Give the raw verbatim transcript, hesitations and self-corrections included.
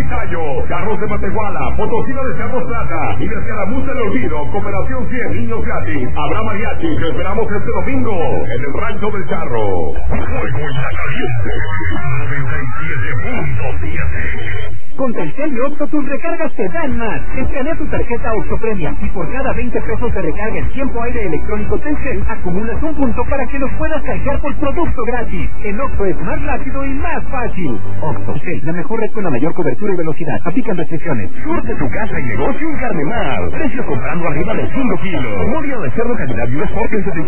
Tallo, Carros de Matehuala, Potosina de Cerro Plata y de Escaramuz del Olvido, Cooperación cien, niños gratis. Habrá mariachi, te esperamos este domingo en el Rancho del Charro. Fuego en la caliente, noventa y siete punto siete. Con Telcel y Oxxo tus recargas te dan más. Escanea tu tarjeta Oxxo Premia y por cada veinte pesos de recarga en tiempo aire electrónico Telcel acumulas un punto para que los puedas canjear por producto gratis. En Oxxo es más rápido y más fácil. Oxxo, la mejor red con la mayor cobertura y velocidad. Aplican restricciones. Surte tu casa y negocio en Carnemar. Precio comprando arriba de cinco kilos. Moria de cerdo calidad y un Sport en